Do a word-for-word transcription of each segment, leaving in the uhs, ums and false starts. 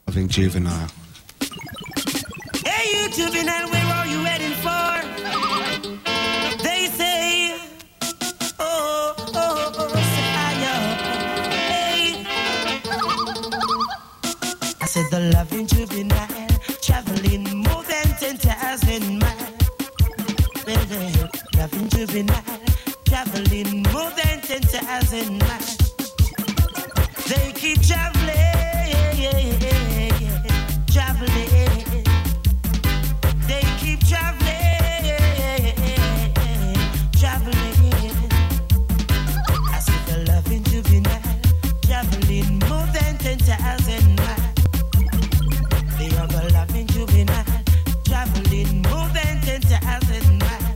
Loving Juvenile. Hey, you juvenile, where are you heading for? They say, oh, oh, oh, fire. Hey, I said the loving juvenile, traveling more than ten thousand miles. Baby, loving juvenile, traveling more than ten thousand miles. They keep traveling. Traveling, they keep traveling, traveling. I see the loving juvenile traveling more than ten thousand miles. They are the loving juvenile traveling more than ten thousand miles.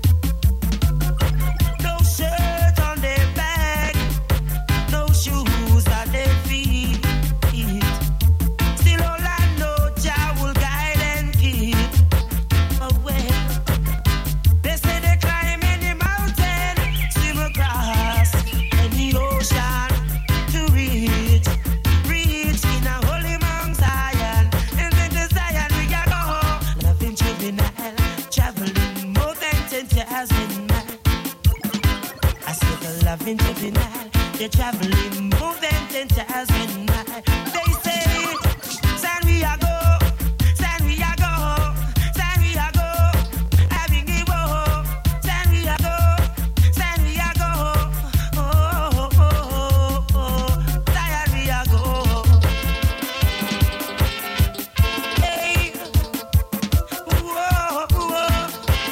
No shirt on their back, no shoes on their feet. Still all I know, Jah will guide and keep away. They say they climb any mountain, swim across any ocean to reach, reach in a holy Mount Zion. And then to Zion we gotta go. Loving juvenile, traveling more than ten thousand miles. I said the loving juvenile, they're traveling more than ten thousand miles. They say, San we a go, San we a go, San we a go, having it go, San we a go, San we a go, oh, oh, oh, oh, oh, Zion we a go. Hey, whoa, whoa,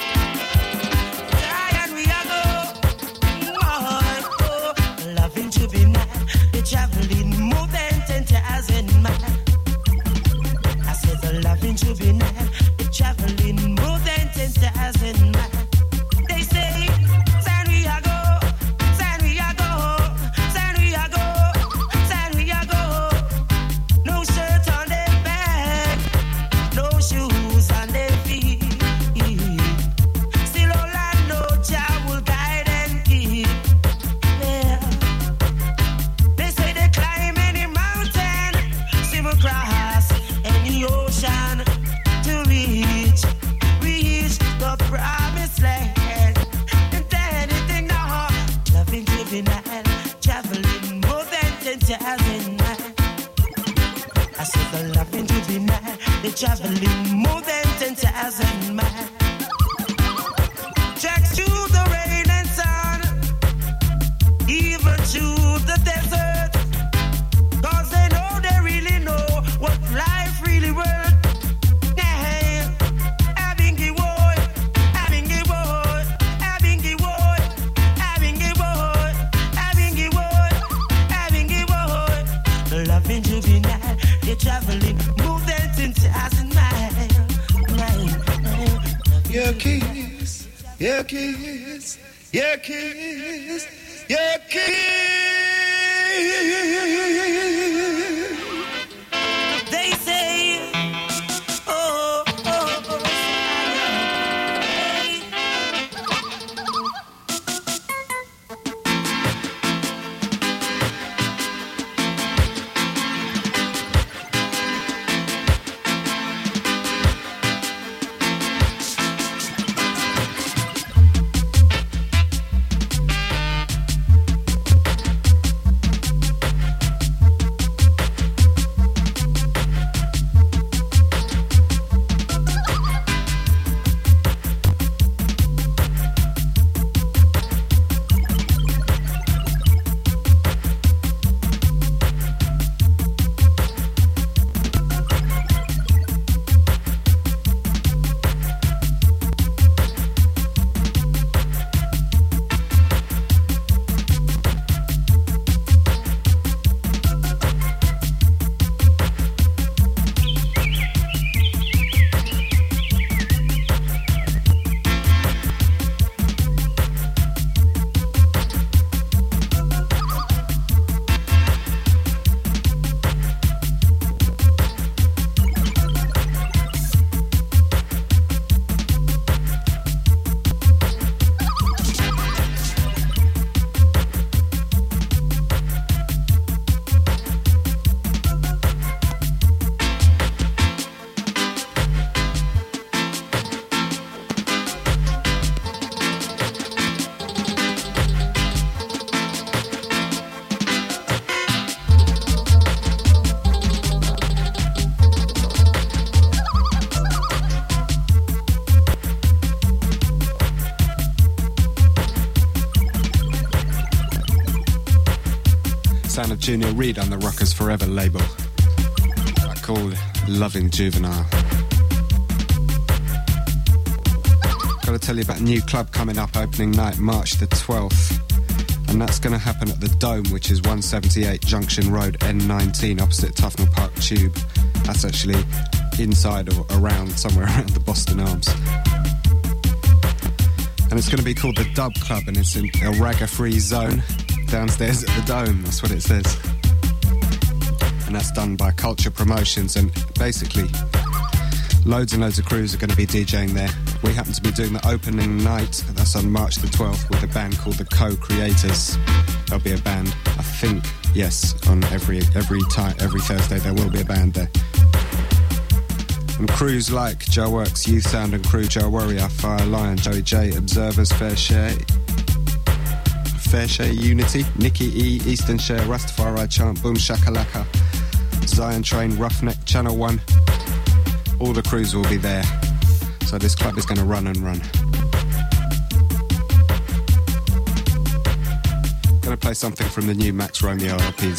Zion we a go, oh, oh, loving juvenile, they're traveling more than ten thousand miles. I said the loving juvenile, they're traveling more than ten thousand miles. They say, San we a go, San we a go, San we a go, San we a go. No shirt on their back, no shoes on their feet. Still all I know, Jah will guide and keep. Yeah. They say they climb any mountain, swim across any ocean to reach, reach the promised land. And then anything now, loving juvenile, traveling more than ten thousand miles. I said the loving juvenile, they're traveling more than ten thousand miles. Tracks through the rain and sun, even through the desert, cause they know, they really know what life really worth. Yeah. Having it boy, having it boy, having it boy, having it boy, having it boy, having it boy. Loving juvenile, they're traveling more than ten thousand miles. Your kiss, your kiss, your kiss, your kiss. They say, oh, oh, oh, hey. sound of Junior Reid on the Rockers Forever label. I called Loving Juvenile. Got to tell you about a new club coming up, opening night, March the twelfth. And that's going to happen at the Dome, which is one seventy-eight Junction Road, N nineteen, opposite Tufnell Park Tube. That's actually inside or around, somewhere around the Boston Arms. And it's going to be called the Dub Club, and it's in a ragga-free zone downstairs at the Dome. That's what it says. And that's done by Culture Promotions, and basically loads and loads of crews are going to be DJing there. We happen to be doing the opening night, that's on March the twelfth, with a band called the Co-Creators. There'll be a band, I think, yes, on every every time, every Thursday there will be a band there. And crews like Joe Works, Youth Sound and Crew, Joe Warrior, Fire Lion, Joey J, Observers, Fair Share, Fair Share Unity, Nicky E, Eastern Share, Rastafari Chant, Boom Shakalaka, Zion Train, Roughneck, Channel One. All the crews will be there. So this club is going to run and run. Going to play something from the new Max Romeo L Ps.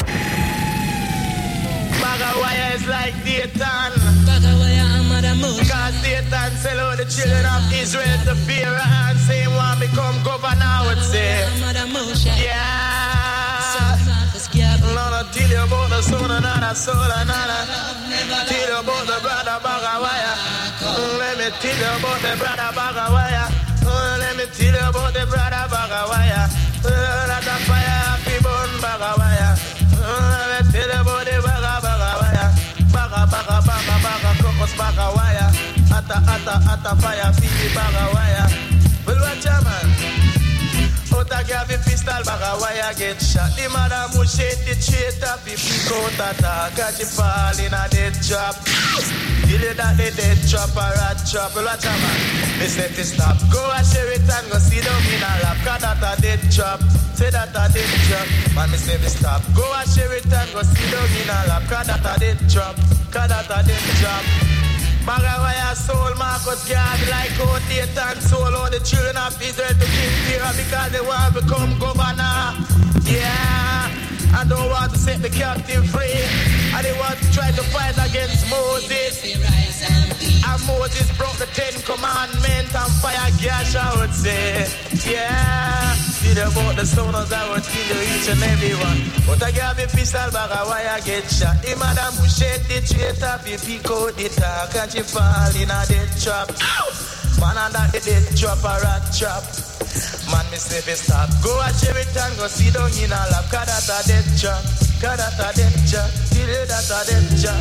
Bagawaya is like Dayton. Bagawaya, I'm at a mood. Cause Dayton sell all the children of Israel to fear and say one become governor, I would say. I'm at a mood. Yeah. Lord, tell you about the son and the soul and the tell you about the brother Bagawaya. Let me tell you about the brother Bagawaya. Let me tell you about the brother Bagawaya. Let the fire be born Bagawaya. Let me tell you about the Baga Bagawaya. Baga Baga Baga Baga Crocus Bagawaya. Ata Ata Ata fire Phoebe Bagawaya. Well, watch out, man. Out a grab a pistol, Bagawaya get shot. The madam who shake the traitor, be pick out attack, catch you fall in a dead trap. Feel it that the dead trap, a rat trap. Well, watch out, man. They say to stop. Go and share it and go sit down in a lap, cause that a dead trap. Say that a dead trap. Man, me say to stop. Go and share it and go sit down in a lap, cause that a dead trap. Cause that a dead trap. Bagawaya soul Marcus Garvey like out Dayton soul all the children of Israel to kill fear because they want to become governor. Yeah, I don't want to set the captive free. And they want to try to fight against Moses. And Moses broke the Ten Commandments and fire gash, I would say. Yeah, did about the stoners, I would kill each and every one. But I got a pistol, Bagawaya get shot. The madam who shed the traitor, if he code the talk, and she fall in a dead trap. Man, and that the dead trap, a rat trap. Man, me say fi stop. Go a share it and go sit down in a lap, cause that a dead trap. Cause that a dead trap. Till you that a dead trap.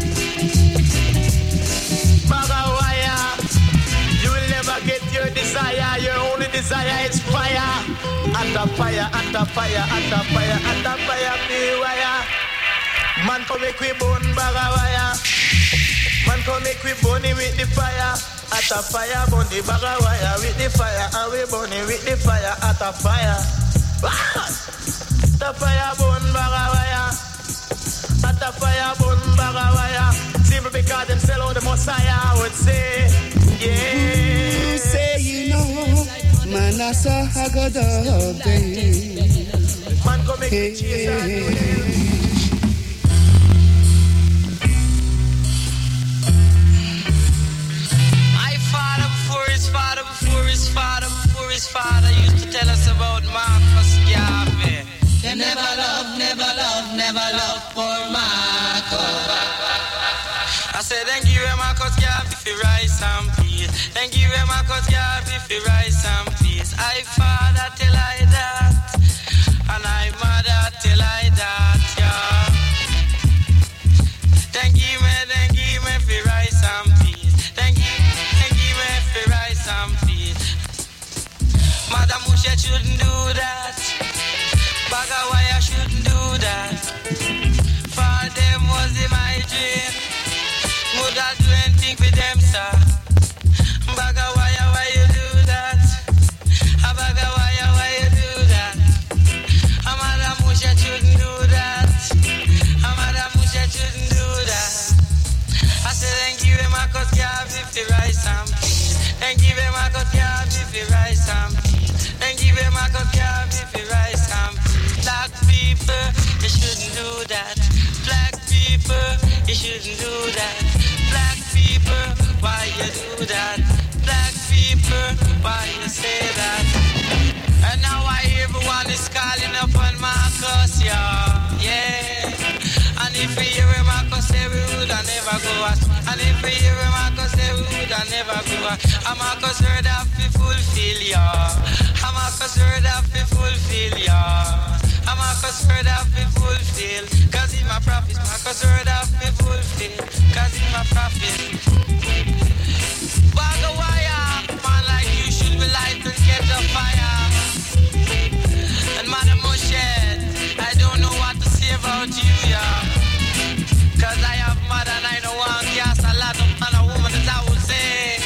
Bagawaya, you will never get your desire. Your only desire is fire. And the fire, and the fire, and the fire, and the fire, be wire. Man, come make we burn Bagawaya. Man, come make we burn it with the fire. At the fire, burn the Bagawaya with the fire. And we burn it with the fire at the fire. The fire burn Bagawaya. At the fire burn Bagawaya. Simply because them sell out the Messiah, I would say. Yeah. Say you know, man, I saw a good old day. Man, go make hey, cheese and Father, before his father, before his father used to tell us about Marcus Garvey. They never love, never love, never love for Marcus. I said, thank you, Marcus Garvey, for rice and peas. Thank you, Marcus Garvey, for rice and peas. I father till I that, and I mother till I that, yeah. Thank you, man, thank you, man, for rice and peas. Thank you, thank you, man, for rice and peas. Madam Musha shouldn't do that. Bagawaya shouldn't do that. For them was in my dream. Would I do anything for them, sir? Bagawaya, why you do that? Bagawaya, why you do that? Madam Musha shouldn't do that. Madam Musha shouldn't do that. I said thank you, Marcus Garvey, for rice and peas. Thank you, Marcus Garvey, for rice and peas. Thank you, Marcus Garvey, for rice and peas. Black people, you you shouldn't do that. Black people, you shouldn't do that. Black people, why you do that? Black people, why you say that? And now I everyone is calling up on Marcus, yeah, yeah. And if we hear him, Marcus say we would have never go out. And if we hear him, Marcus say we would have never go out. And Marcus heard that we fulfill, yeah. And Marcus heard that we fulfill, yeah. And Marcus heard that we fulfill. Cause he's my prophet. Marcus heard that we fulfill. Cause he's my prophet. Bag of wire, man like you should be light and catch a fire. And Madam Moshed, I don't know what to say about you, yeah. Cause I have mother and I don't want to cast a lot of man or woman that I would say.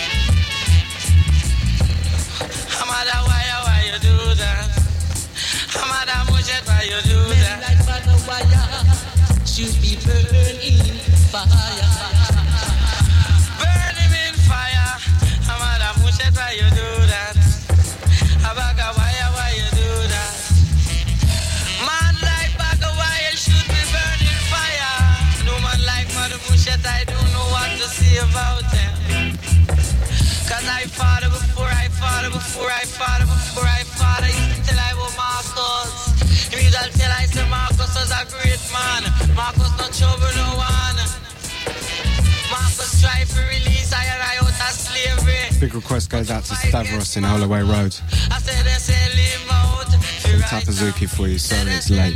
Amada, why, why you do that? Amada Moshed, why you do that? Men like Bag of wire should be burned in fire. Burn him in fire. Amada Moshed, why you do that? Bag of wire, why you do that? Man like Bag of wire should be burned in fire. No man like Mother Moshed, I don't know what to say about them. Cause I fought her before, I fought her before, I fought her before, I fought her. He tell I was Marcus. He means I'll tell I say Marcus was a great man. Marcus not trouble no one. Marcus tried to release I and I out of slavery. Big request goes out to Stavros in Holloway Road. I said they say leave out. From Tapazuki for you, sorry it's late.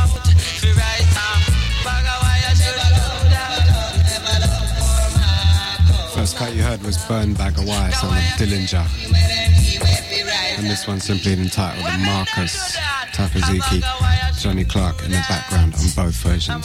First cut you heard was Burn Bag of Wire, son of Dillinger. And this one simply entitled Marcus, Tapazuki, Johnny Clark in the background on both versions.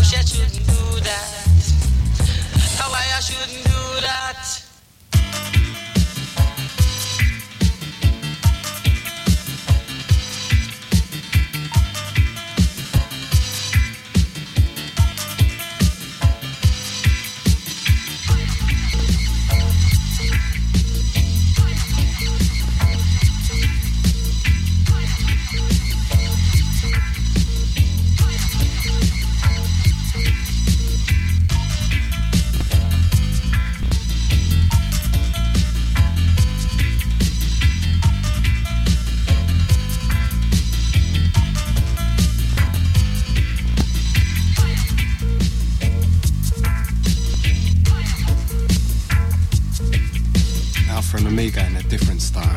Amiga in a different style.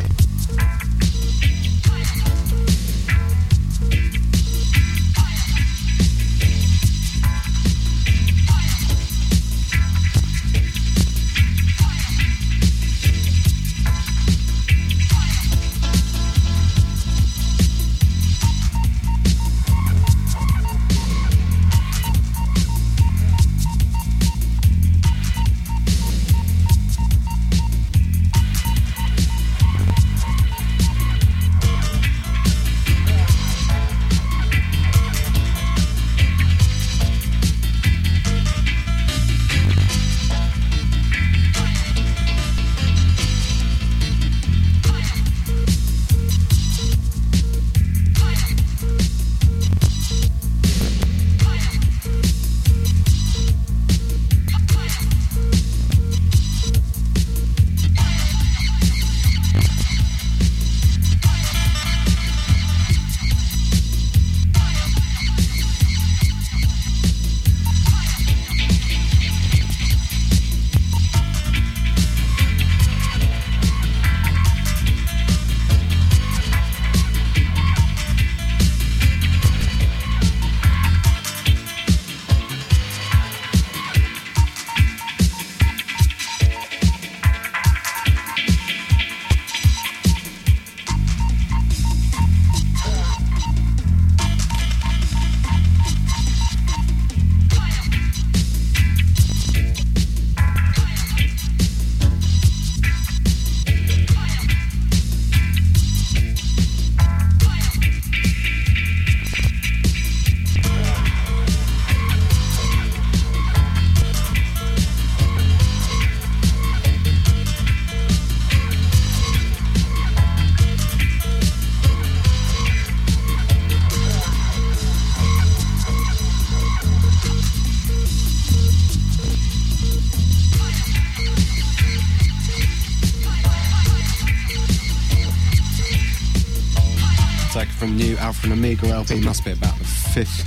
new Alpha and Omega L P, must be about the fifth.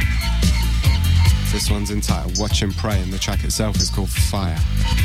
This one's entitled Watch and Pray, and the track itself is called Fire.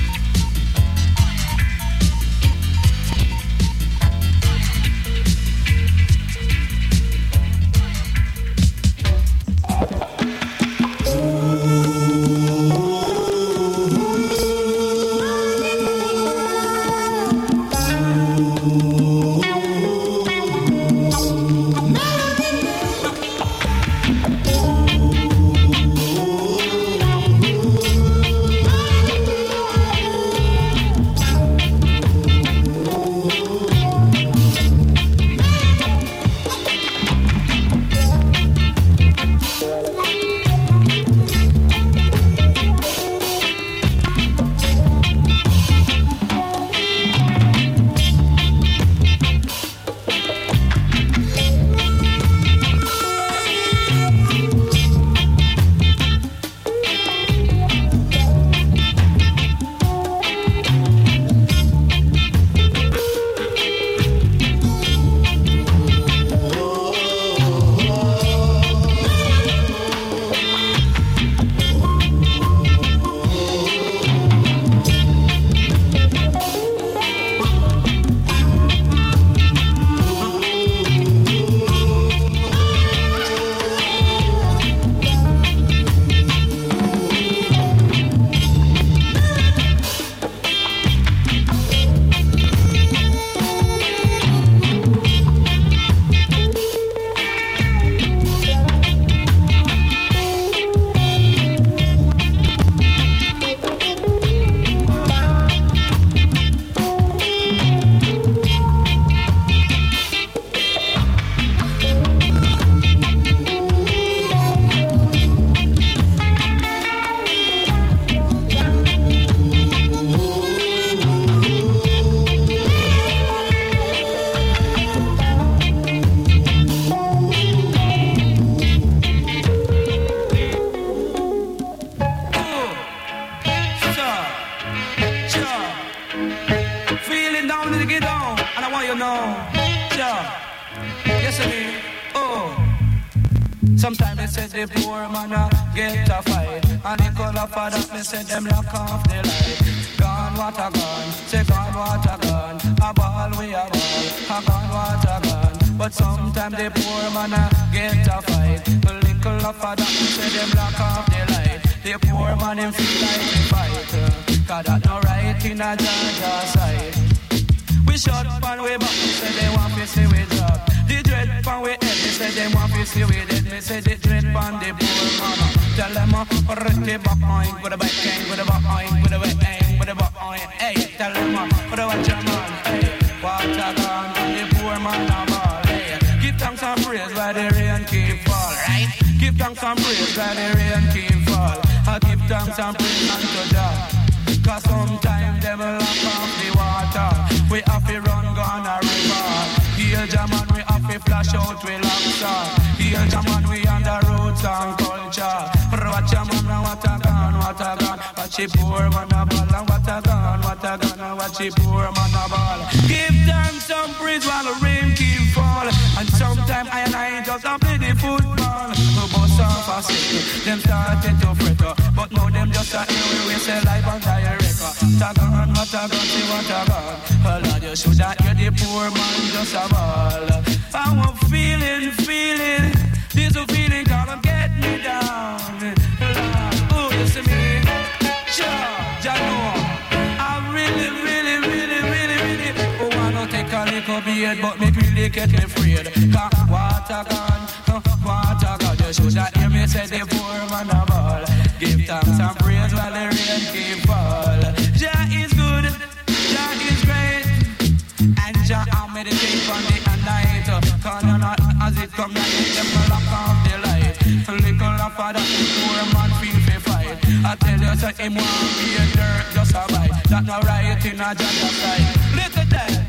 Sometimes they say the poor man a get a fight, and the color for that they say them lock off the light. Gone what a gone, say gone what a gone, a ball we a ball, a gone what a gone. But sometimes the poor man a get a fight, the little of that they say them lock off the light. The poor man him feel like he fight, cause that no right in a Georgia side. We shot pan way back, me say they want to see we drop. The dread pan we head, me say they want to see we dead. Me say the dread pan the poor mama. Tell them uh, rete back oink with a back gang, with a back oink, with a back gang, with a back oink. Hey, tell them uh, for the watch your man. Hey, what a gun, the poor man a ball. Hey, give thanks and praise while the rain keep fall, right? Give thanks and praise while the rain keep fall. I give thanks and praise unto God. Cause sometimes them lock off the water. We have to run gone a river. Here German we have to flash out we lobster. Here German we on the roots and culture. Watch a man and what a gun, what a gun. Watch a poor man a ball and what a gun, what a gun. And watch a poor man a ball. Give them some praise while the rain keep fall. And sometimes I and I just a play the football. We bust off a sick, them started to fret. But now them just a hear we say live and direct. What a gun, what a gun, see what a gun. Oh Lord, you should have heard the poor man just a ball. I'm feeling, feeling, this a feeling gonna get me down. Lord, oh, you see me? Sure, ya know. I really, really, really, really, really oh, wanna take a little beard, but me really get me afraid. Cause what a gun, what a gun. You should have heard me say the poor man a ball. Give thanks and praise while the rain keep fall. Jah is good, Jah is great, and Jah I meditate on the night. Cause you're not as it come night, them lock off the light. Little of that the poor man feel fi fight. I tell you say him want be a dirt just a bite. That no right in a Jah side. Look at that.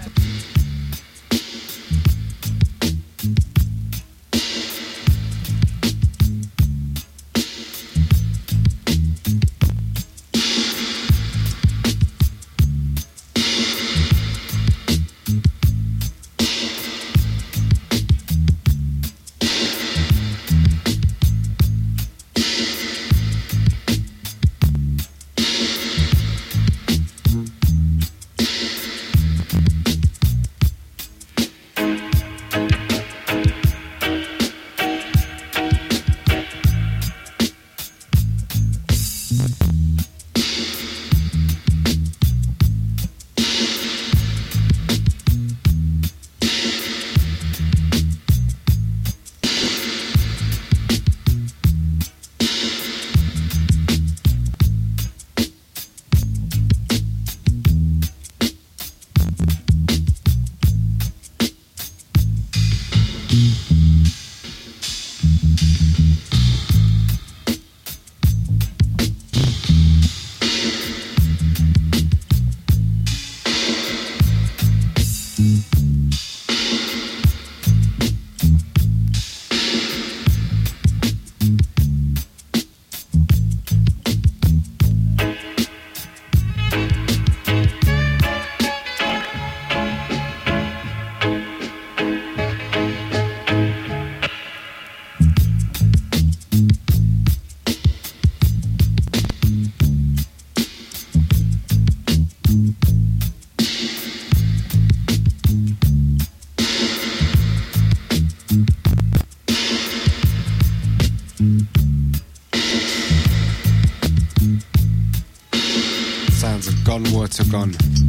Gone Water Gone.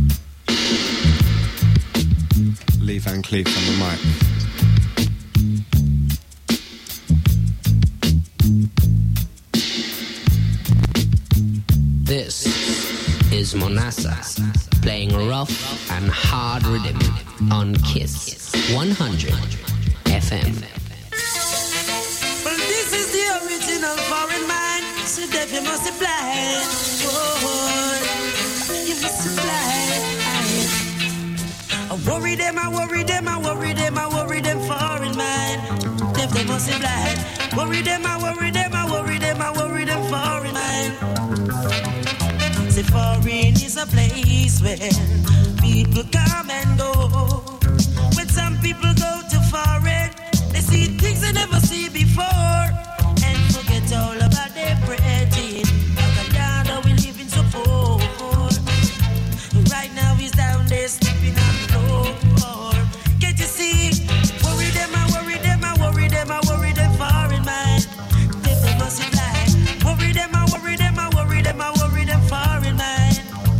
Lee Van Cleef on the mic. This is Monasa playing rough and hard rhythm on Kiss one hundred F M. Well, this is the original foreign mind, so that you must apply. Oh, you must supply. I worry them, I worry them, I worry them, I worry them foreign mind. If they must supply. Worry them, I worry them, I worry them, I worry them foreign mind. See, foreign is a place where people come and go. When some people go to foreign, they see things they never see before and forget all about their brethren. Down, we live in so poor. Right now he's down there sleeping on the floor. Can't you see? Worry them, I worry them, I worry them, I worry them foreign mind. If they must fly. Worry them, I worry them, I worry them, I worry them foreign mind.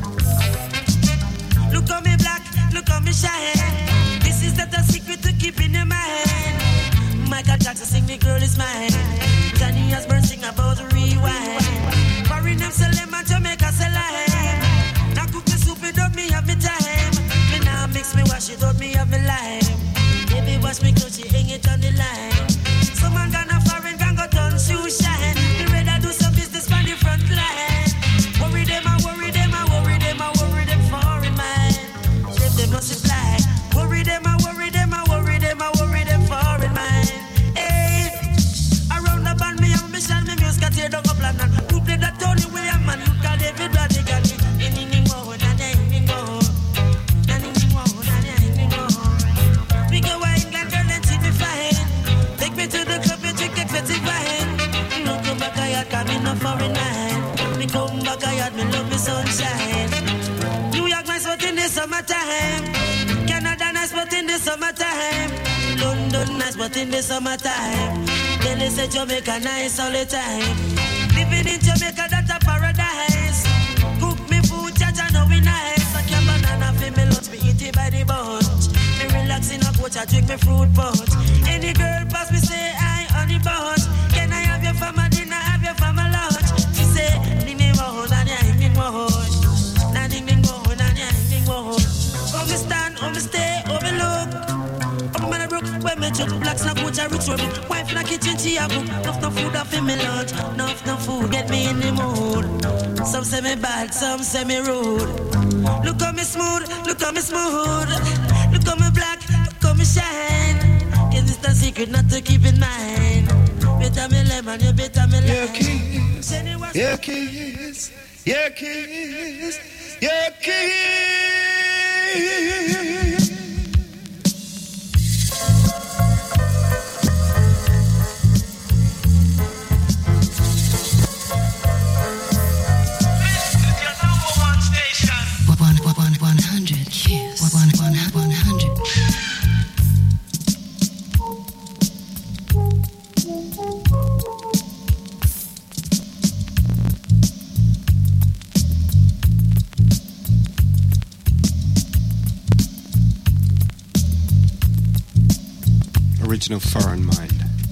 Look on me black, look on me shine. This is not a secret to keep in your mind. Michael Jackson sing the girl is mine. Johnny Osbourne sing about the rewind. Foreign them sell them and Jamaica sell lime. Now cook the soup without me have me time. Me now mix me wash it out me have me lime. Baby wash me clothes she hang it on the line. Some man gonna foreign can go turn shoe shine. Me rather do some business on the front line. Worry them, I worry them, I worry them, I worry them foreign mind. If they multiply. Worry them, I worry them, I worry them, I worry them foreign mind. Hey, around the band me and me shine me music got tear down a plan and who played that Tony William man look at David Radigan. Anything more than anything more, anything more than anything more. We go to England, girl, and see me fine. Take me to the club and drink expensive wine. No come back I had come in a foreign mind. Me come back I had me love me sunshine. New York nice but in the summertime. Canada nice but in the summertime. London nice but in the summertime. Then they say Jamaica nice all the time. Living in Jamaica that's a paradise. Cook me food, judge I know we nice. I can banana for me lunch, me eat it by the bunch. Me relax in a coach, I drink me fruit punch. Any girl pass me say I on the bunch. Can I have your family dinner, have your family lunch? She say, ding ding mo, na ding ding mo. Na ding ding mo, na ding ding mo. Oh me stand, oh me stay, oh me look. Oh me broke, when me choke, blacks na coach, I rich rubbish. Wife in a kitchen, she a cook. Enough no food off in me lunch. Enough no food, get me in the mood. Some say me bad, some say me rude. Look how me smooth, look how me smooth. Look how me black, look how me shine. Cause it's the secret not to keep in mind. Better me lemon, you better me lime. Your kiss, your kiss, your kiss, your kiss. one hundred Kiss. one hundred original Foreign Mind.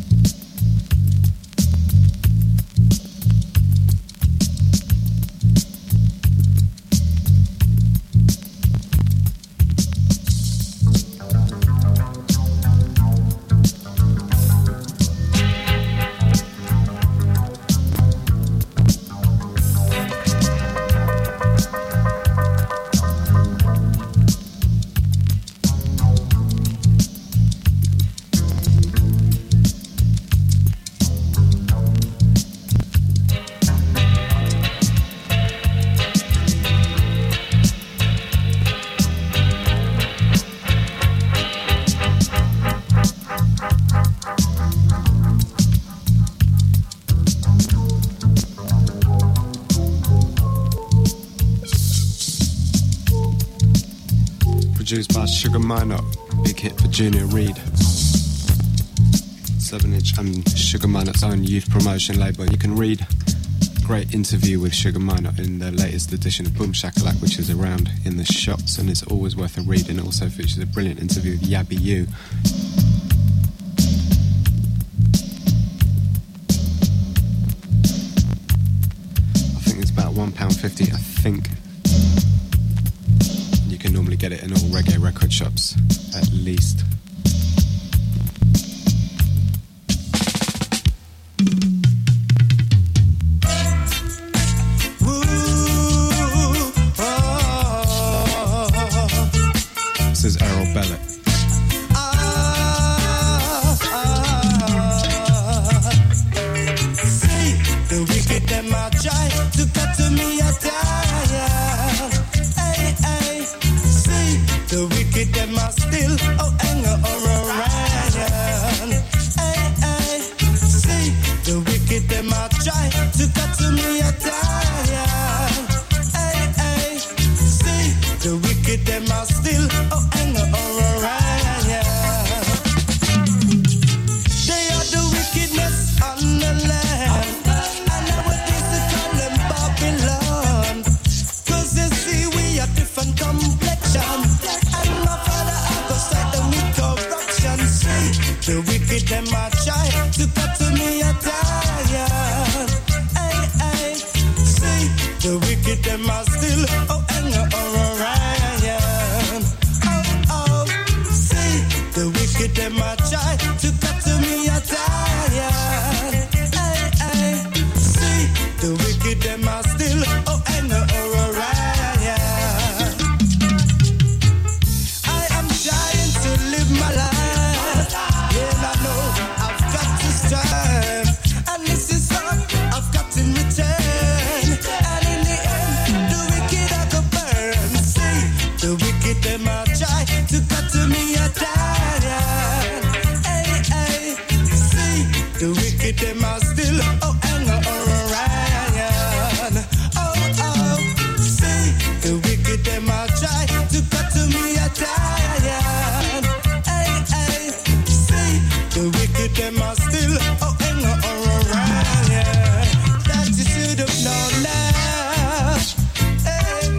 Produced by Sugar Minott, big hit for Junior Reid. seven inch and Sugar Minott's own youth promotion label. You can read a great interview with Sugar Minott in the latest edition of Boom Shakalak, which is around in the shops and it's always worth a read. And it also features a brilliant interview with Yabby U. I think it's about one pound fifty, I think. You can normally get it in all reggae record shops, at least. This is Errol Bellet. See, the wicked them are try to cut to me a time. Hey, hey, see, the wicked them are still oh anger or Orion. Hey, hey, see, the wicked them are try to cut to me a time. Hey, hey, see, the wicked them are still oh anger or Orion. They are the wickedness on the land, and I would used to call them Babylon. Cause you see we are different complexion, and my father I go side them with corruption. See, the wicked them are try to cut to me a tire. Hey, hey, see, the wicked them are still oh anger or Orion. Oh, oh, see, the wicked them are try to cut to me a tire. Hey, hey, see, the wicked them are still oh anger or Orion. I am trying to live my life, and I know I've got to strive, and this is what I've got in return. And in the end, the wicked are go burn. See, the wicked them are try to cut to me a tire. Hey, hey, see, the wicked them are still oh anger or Orion. Oh, oh, see, the wicked them are try to cut to me a tire. Hey, hey, see, the wicked them are still oh anger or Orion. That you should have known now. Hey.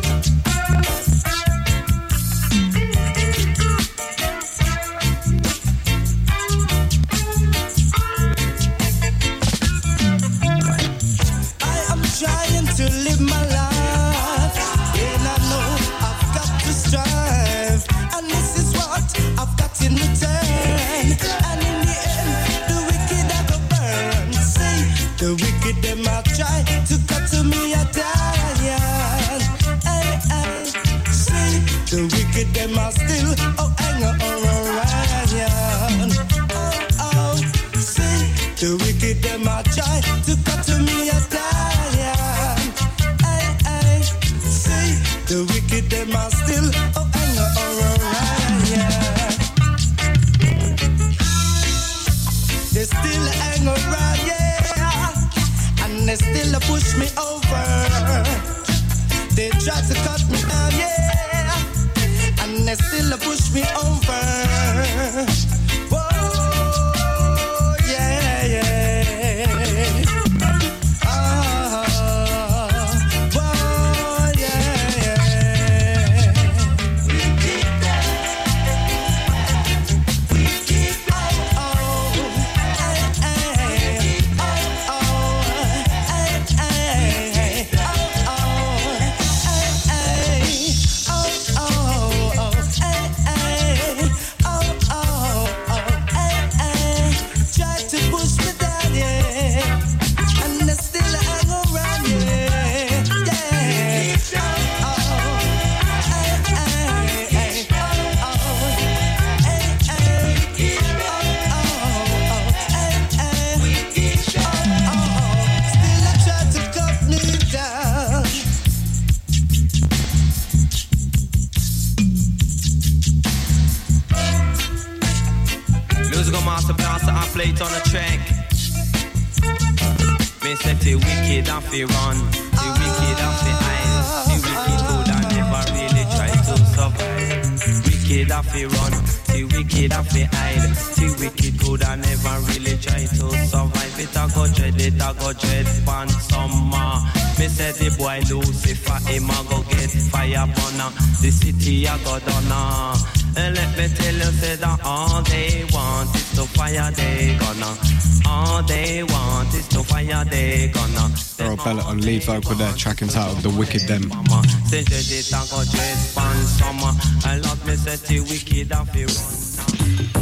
I am trying to live my life, and I know I've got to strive, and this is what I've got in return. And in the end, the wicked are go burn. See, the wicked them are try to cut to me a tire. Hey, hey, see, the wicked them are still oh anger or Orion. Oh, oh, see, the wicked them are try to cut to me a tire. Hey, hey, see, the wicked them are still oh anger or Orion. They still hang around, yeah, and they still push me over. They try to cut me down, yeah, and they still push me over. Whoa, yeah, yeah. Ah, whoa, yeah, yeah. Oh, oh, plate on the track. Me say the wicked and fi run, the wicked and fi hide, the wicked good and never really try to survive. Wicked and fi run, the wicked and fi hide, the wicked good and never really try to survive. It a go dread, it a go dread, pan summer. Me say the boy Lucifer, him a go get fire burner, the city a go down. And let me tell you, say that all they want is to fire, they gonna. All they want is to fire, they gonna. Earl Bella on lead vocal there, track entitled The Wicked Them. Say it a go dread pan summer. I love me say the wicked a fi run.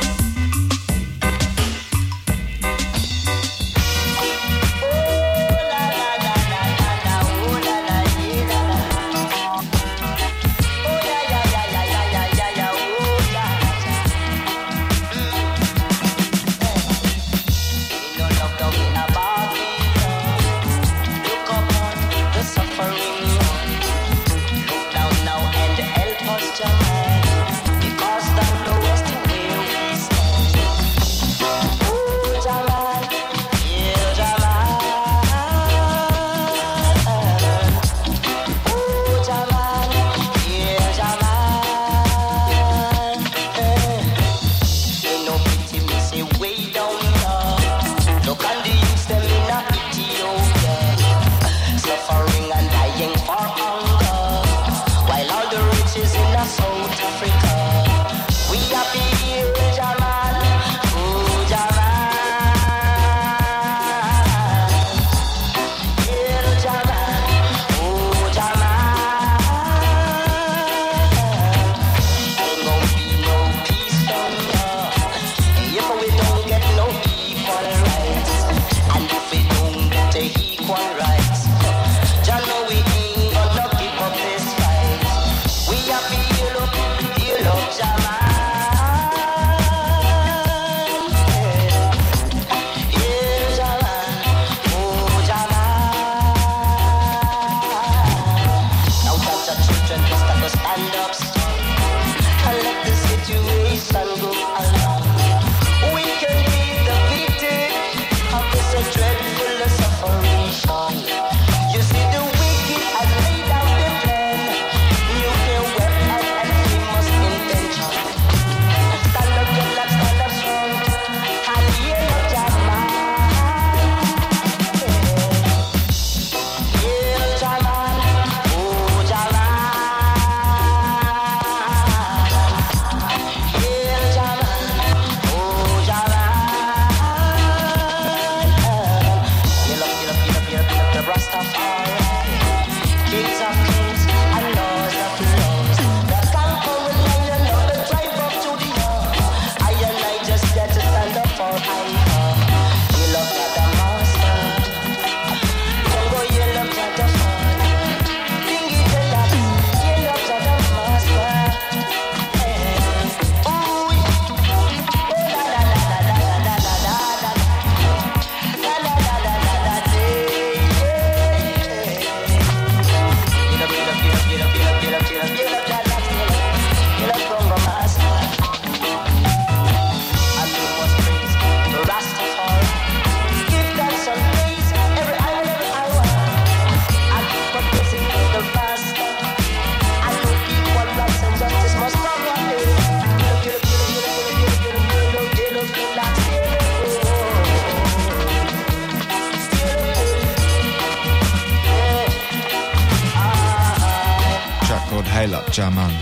Hail Up Jaman.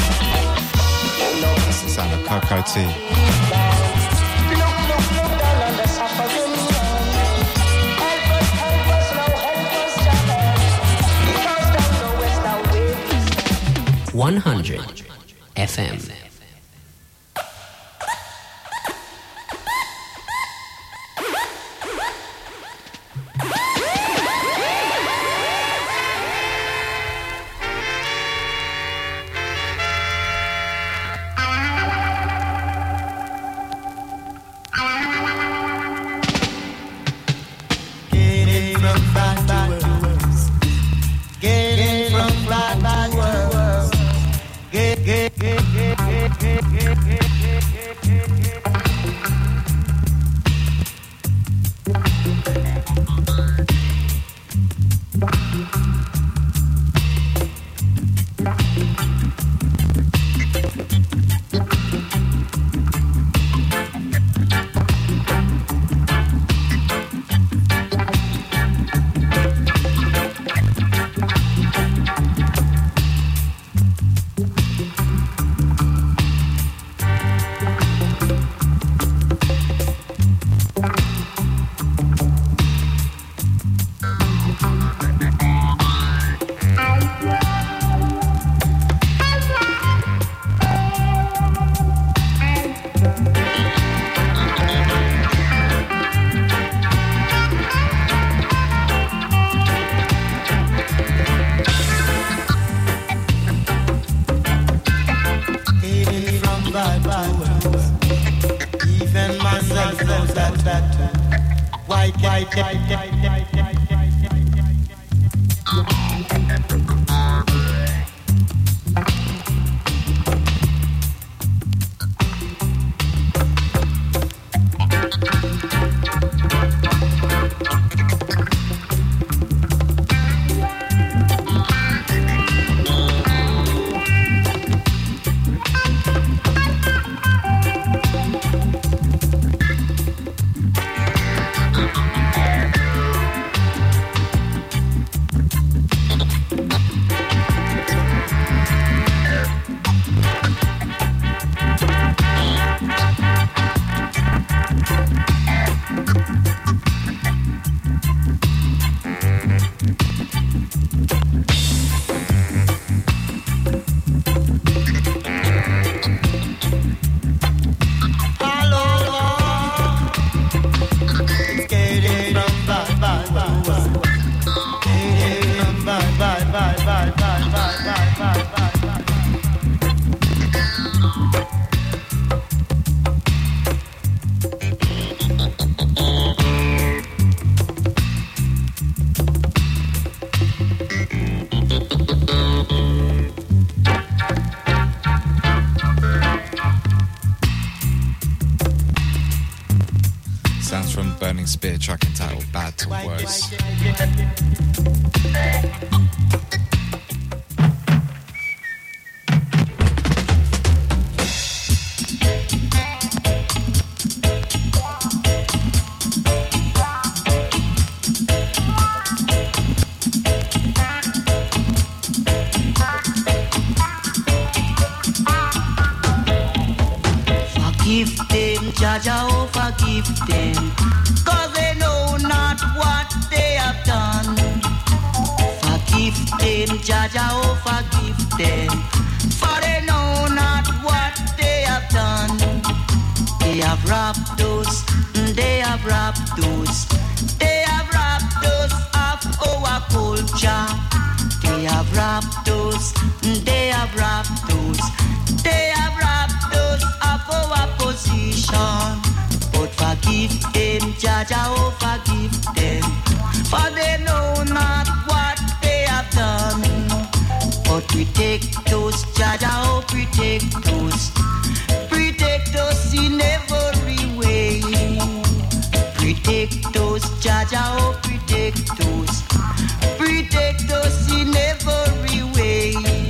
That's the sound of Cocoa Tea. one hundred F M. Get, get, get, right there. Spear track entitled Bad to Worse. Forgive them, Jaja, oh forgive them. Jaja, oh forgive them, for they know not what they have done. They have robbed us, they have robbed us, they have robbed us of our culture. They have robbed us, they have robbed us, they have robbed us of our position. But forgive them, Jaja, oh forgive them, for they know not what they have done. But protect us, Jaja, oh protect us, protect us in every way. Protect us, Jaja, oh protect us, protect us in every way.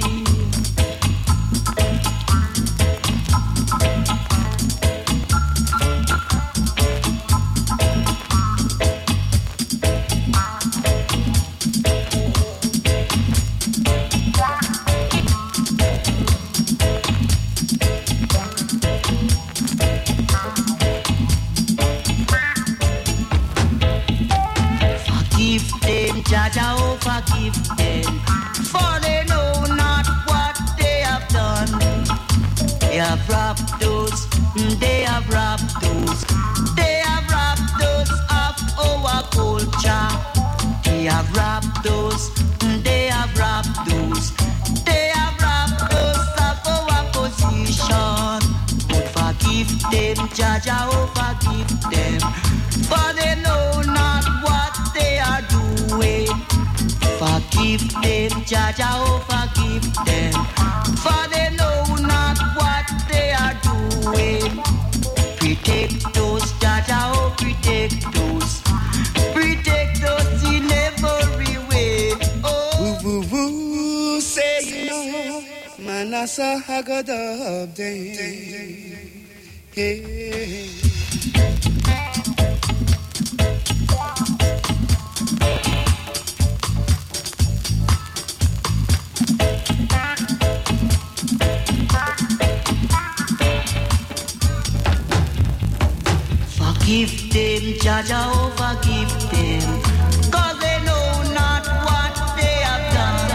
Jaja, oh forgive them, for they know not what they have done. They have robbed us, they have robbed us, they have robbed us of our culture. They have robbed us, they have robbed us, they have robbed us of our position. But forgive them, Jaja, oh forgive them, for they know not what they are doing. Forgive them, Jaja, oh forgive them, for they know not what they are doing. Protect us, Jaja, oh protect us, protect us in every way. Oh, woo, woo, woo, say you know, Manasa Haggadah day. Hey. Forgive them, Jaja, oh forgive them, cause they know not what they have done.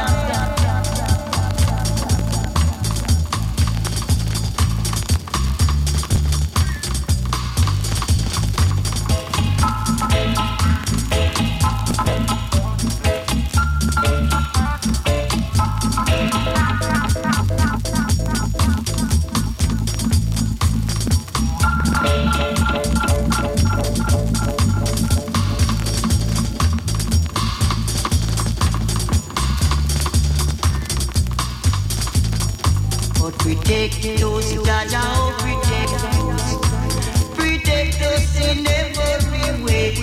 Protect those, Jaja, oh, protect those. Protect us in every way.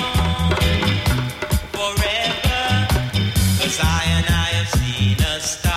I and I have seen a star.